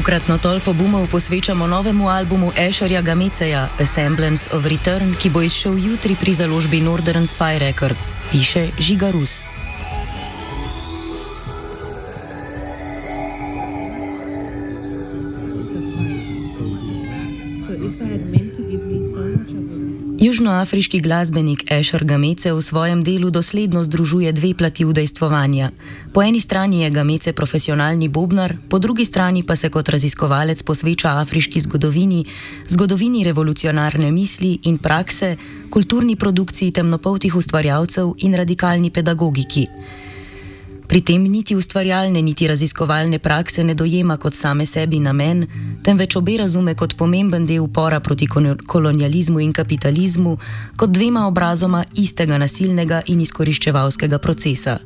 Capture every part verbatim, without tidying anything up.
Tokratno tolpo bumov posvečamo novemu albumu Asherja Gameceja A Semblance of Return, ki bo izšel jutri pri založbi Northern Spy Records, piše Žiga Rus. Južnoafriški glasbenik Asher Gamece v svojem delu dosledno združuje dve plati udejstvovanja. Po eni strani je Gamece profesionalni bobnar, po drugi strani pa se kot raziskovalec posveča afriški zgodovini, zgodovini revolucionarne misli in prakse, kulturni produkciji temnopoltih ustvarjalcev in radikalni pedagogiki. Pri tem niti ustvarjalne, niti raziskovalne prakse ne dojema kot same sebi namen, temveč obe razume kot pomemben del upora proti kolonializmu in kapitalizmu, kot dvema obrazoma istega nasilnega in izkoriščevalskega procesa.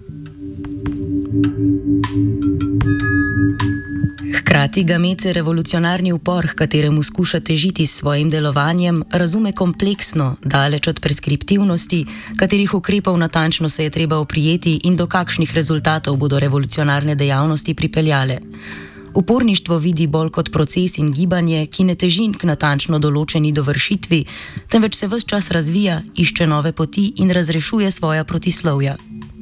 Hkrati Gamece revolucionarni upor, h kateremu skuša težiti s svojim delovanjem, razume kompleksno, daleč od preskriptivnosti, katerih ukrepov natančno se je treba oprijeti in do kakšnih rezultatov bodo revolucionarne dejavnosti pripeljale. Uporništvo vidi bolj kot proces in gibanje, ki ne teži k natančno določeni dovršitvi, temveč se ves čas razvija, išče nove poti in razrešuje svoja protislovja.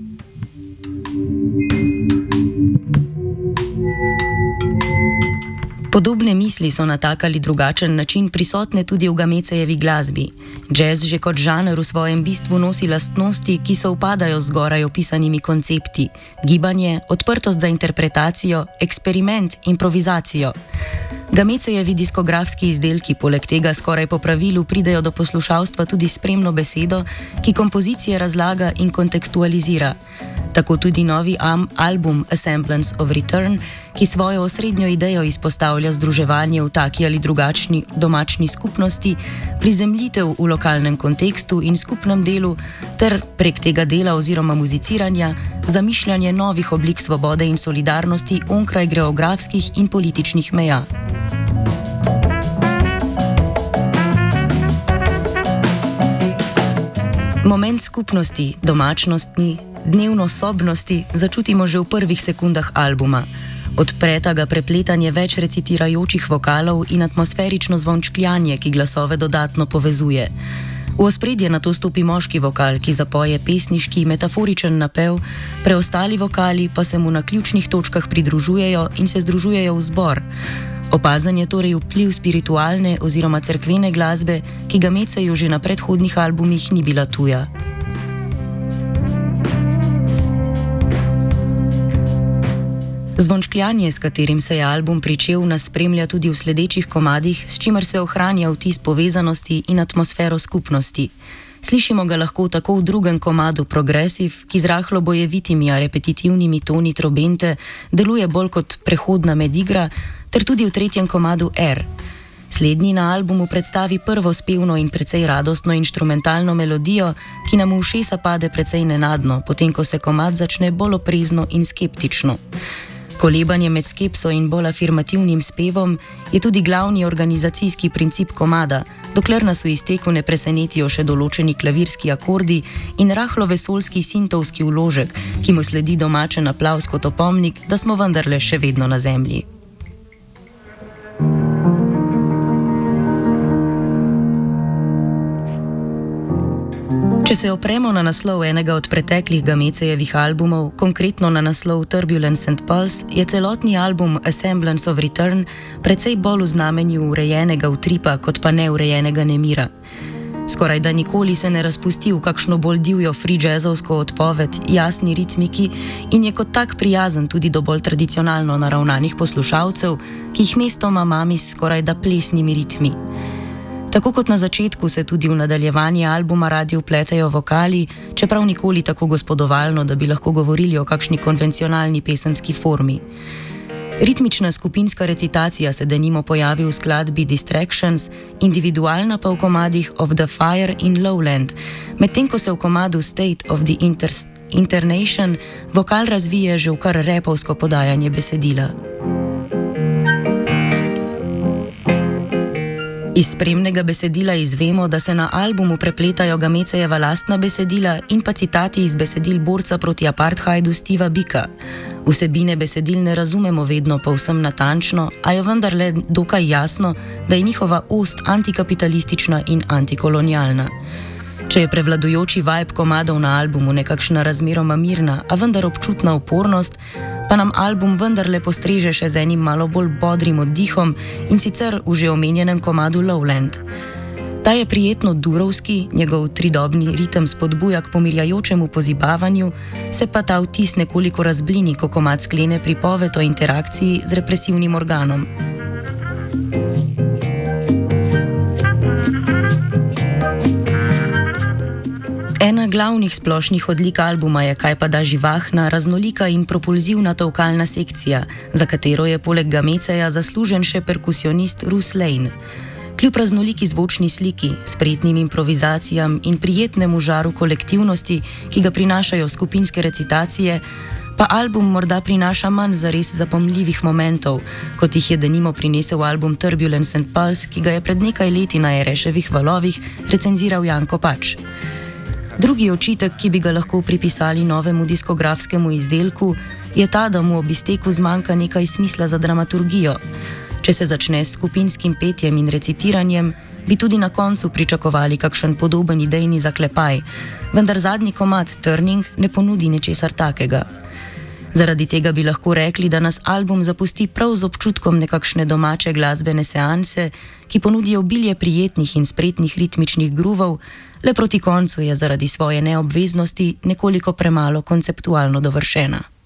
Podobne misli so na tak ali drugačen način prisotne tudi v Gamecejevi glasbi. Jazz že kot žanr v svojem bistvu nosi lastnosti, ki se upadajo z zgoraj opisanimi koncepti: gibanje, odprtost za interpretacijo, eksperiment, improvizacijo. Gamecejevi diskografski izdelki poleg tega skoraj po pravilu pridejo do poslušalstva tudi spremno besedo, ki kompozicije razlaga in kontekstualizira. Tako tudi novi am, album A Semblance of Return, ki svojo osrednjo idejo izpostavlja združevanje v taki ali drugačni domačni skupnosti, prizemljitev v lokalnem kontekstu in skupnem delu ter prek tega dela oziroma muziciranja zamišljanje novih oblik svobode in solidarnosti onkraj geografskih in političnih meja. Moment skupnosti, domačnosti, dnevno-sobnosti začutimo že v prvih sekundah albuma. Odpreta ga prepletanje več recitirajočih vokalov in atmosferično zvončkljanje, ki glasove dodatno povezuje. V ospredje nato stopi moški vokal, ki zapoje pesniški, metaforičen napev, preostali vokali pa se mu na ključnih točkah pridružujejo in se združujejo v zbor. Opazen je torej vpliv spiritualne oziroma cerkvene glasbe, ki Gameceju že na predhodnih albumih ni bila tuja. Zvončkljanje, s katerim se je album pričel, nas spremlja tudi v sledečih komadih, s čimer se ohranja vtis povezanosti in atmosfero skupnosti. Slišimo ga lahko tako v drugem komadu Progressive, ki z rahlo bojevitimi a repetitivnimi toni trobente deluje bolj kot prehodna medigra, ter tudi v tretjem komadu Air. Slednji na albumu predstavi prvo spevno in precej radostno inštrumentalno melodijo, ki nam v ušesa pade precej nenadno, potem ko se komad začne bolj oprezno in skeptično. Kolebanje med skepso in bolj afirmativnim spevom je tudi glavni organizacijski princip komada, dokler nas v izteku ne presenetijo še določeni klavirski akordi in rahlo vesoljski sintovski vložek, ki mu sledi domačen aplavz kot opomnik, da smo vendarle še vedno na zemlji. Če se opremo na naslov enega od preteklih Gamecejevih albumov, konkretno na naslov Turbulence and Pulse, je celotni album A Semblance of Return precej bolj v znamenju urejenega utripa, kot pa neurejenega nemira. Skoraj da nikoli se ne razpusti v kakšno bolj divjo free jazzovsko odpoved, jasni ritmiki in je kot tak prijazen tudi do bolj tradicionalno naravnanih poslušalcev, ki jih mestoma mami s skoraj da plesnimi ritmi. Tako kot na začetku se tudi v nadaljevanje albuma radi vpletajo vokali, čeprav nikoli tako gospodovalno, da bi lahko govorili o kakšni konvencionalni pesemski formi. Ritmična skupinska recitacija se denimo pojavi v skladbi Distractions, individualna pa v komadih Of the Fire in Lowland, medtem ko se v komadu State of the Inter Internation vokal razvije že v kar repovsko podajanje besedila. Iz spremnega besedila izvemo, da se na albumu prepletajo Gamecejeva lastna besedila in pa citati iz besedil borca proti apartheidu Steva Bika. Vsebine besedil ne razumemo vedno povsem natančno, a je vendarle dokaj jasno, da je njihova ost antikapitalistična in antikolonialna. Če je prevladujoči vibe komadov na albumu nekakšna razmeroma mirna, a vendar občutna upornost, pa nam album vendarle postreže še z enim malo bolj bodrim oddihom in sicer v že omenjenem komadu Lowland. Ta je prijetno durovski, njegov tridobni ritem spodbuja k pomirjajočemu pozibavanju, se pa ta vtis nekoliko razblini, ko komad sklene pripoved o interakciji z represivnim organom. Ena glavnih splošnih odlik albuma je kajpada živahna, raznolika in propulzivna tolkalna sekcija, za katero je poleg Gameceja zaslužen še perkusionist Russ Lane. Kljub raznoliki zvočni sliki, spretnim improvizacijam in prijetnemu žaru kolektivnosti, ki ga prinašajo skupinske recitacije, pa album morda prinaša manj zares zapomljivih momentov, kot jih je denimo prinesel album Turbulence and Pulse, ki ga je pred nekaj leti na Ereševih valovih recenziral Jan Kopač. Drugi očitek, ki bi ga lahko pripisali novemu diskografskemu izdelku, je ta, da mu ob izteku zmanjka nekaj smisla za dramaturgijo. Če se začne s skupinskim petjem in recitiranjem, bi tudi na koncu pričakovali kakšen podoben idejni zaklepaj, vendar zadnji komad Turning ne ponudi ničesar takega. Zaradi tega bi lahko rekli, da nas album zapusti prav z občutkom nekakšne domače glasbene seanse, ki ponudijo obilje prijetnih in spretnih ritmičnih gruvov, le proti koncu je zaradi svoje neobveznosti nekoliko premalo konceptualno dovršena.